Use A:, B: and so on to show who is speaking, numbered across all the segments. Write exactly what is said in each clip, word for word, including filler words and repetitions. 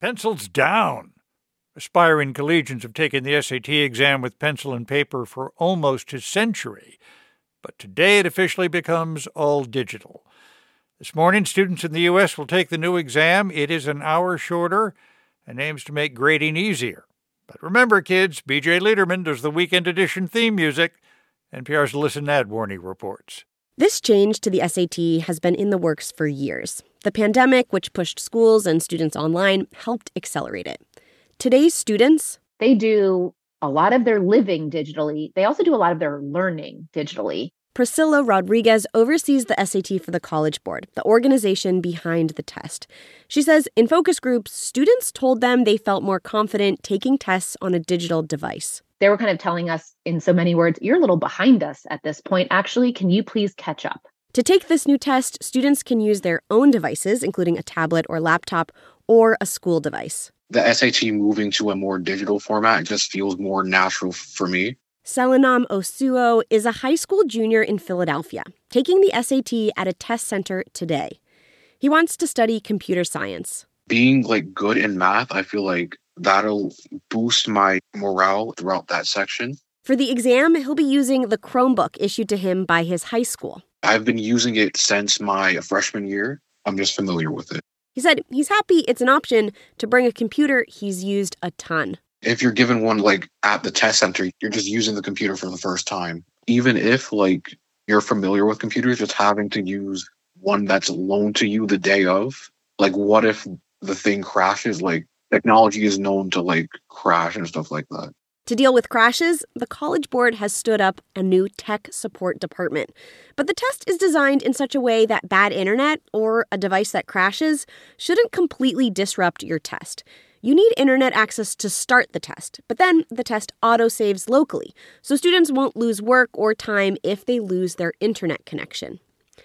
A: Pencils down. Aspiring collegians have taken the S A T exam with pencil and paper for almost a century, but today it officially becomes all digital. This morning, students in the U S will take the new exam. It is an hour shorter and aims to make grading easier. But remember, kids, B J Liederman does the Weekend Edition theme music. N P R's Alyssa Nadworny reports.
B: This change to the S A T has been in the works for years. The pandemic, which pushed schools and students online, helped accelerate it. Today's students,
C: they do a lot of their living digitally. They also do a lot of their learning digitally.
B: Priscilla Rodriguez oversees the S A T for the College Board, the organization behind the test. She says in focus groups, students told them they felt more confident taking tests on a digital device.
C: They were kind of telling us in so many words, you're a little behind us at this point. Actually, can you please catch up?
B: To take this new test, students can use their own devices, including a tablet or laptop, or a school device.
D: The S A T moving to a more digital format just feels more natural for me.
B: Selenam Osuo is a high school junior in Philadelphia, taking the S A T at a test center today. He wants to study computer science.
D: Being like good in math, I feel like that'll boost my morale throughout that section.
B: For the exam, he'll be using the Chromebook issued to him by his high school.
D: I've been using it since my freshman year. I'm just familiar with it.
B: He said he's happy it's an option to bring a computer he's used a ton.
D: If you're given one like at the test center, you're just using the computer for the first time. Even if like you're familiar with computers, just having to use one that's loaned to you the day of, like what if the thing crashes? Like technology is known to like crash and stuff like that.
B: To deal with crashes, the College Board has stood up a new tech support department. But the test is designed in such a way that bad internet or a device that crashes shouldn't completely disrupt your test. You need internet access to start the test, but then the test auto-saves locally, so students won't lose work or time if they lose their internet connection.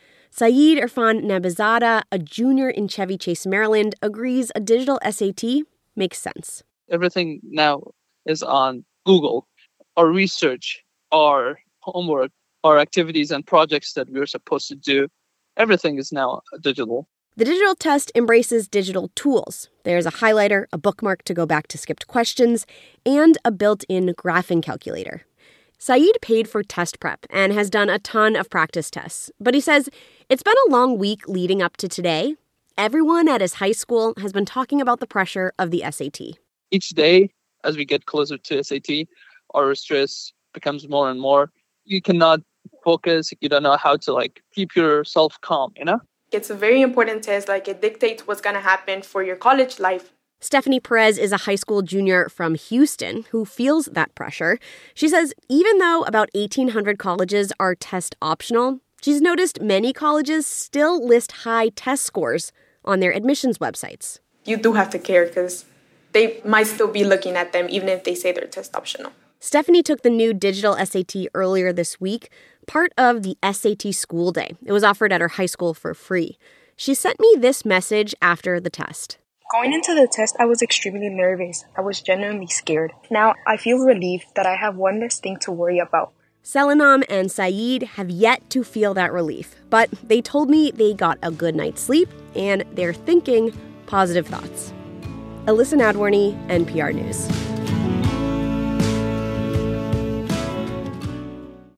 B: Saeed Irfan Nabizada, a junior in Chevy Chase, Maryland, agrees a digital S A T makes sense.
E: Everything now is on Google. Our research, our homework, our activities and projects that we're supposed to do, everything is now digital.
B: The digital test embraces digital tools. There's a highlighter, a bookmark to go back to skipped questions, and a built-in graphing calculator. Saeed paid for test prep and has done a ton of practice tests, but he says it's been a long week leading up to today. Everyone at his high school has been talking about the pressure of the S A T.
E: Each day, as we get closer to S A T, our stress becomes more and more. You cannot focus. You don't know how to like keep yourself calm, you know?
F: It's a very important test, like it dictates what's going to happen for your college life.
B: Stephanie Perez is a high school junior from Houston who feels that pressure. She says even though about eighteen hundred colleges are test optional, she's noticed many colleges still list high test scores on their admissions websites.
F: You do have to care because they might still be looking at them even if they say they're test optional.
B: Stephanie took the new digital S A T earlier this week, part of the S A T School Day. It was offered at her high school for free. She sent me this message after the test.
G: Going into the test, I was extremely nervous. I was genuinely scared. Now, I feel relieved that I have one less thing to worry about.
B: Selenam and Saeed have yet to feel that relief, but they told me they got a good night's sleep and they're thinking positive thoughts. Alyssa Nadworny, N P R News.